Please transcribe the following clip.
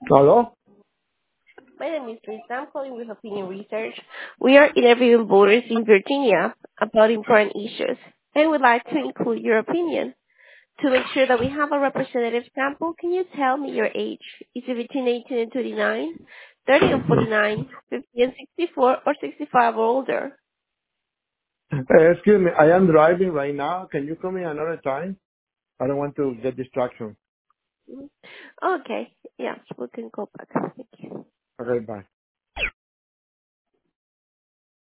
Hello? My name is Lisa. I'm calling with Opinion Research. We are interviewing voters in Virginia about important issues and would like to include your opinion. To make sure that we have a representative sample, can you tell me your age? Is it between 18 and 29, 30 and 49, 50 and 64, or 65 or older? Excuse me, I am driving right now. Can you call me another time? I don't want to get distraction. Mhm. Okay. Yes, we can go back. Thank you. Okay, bye.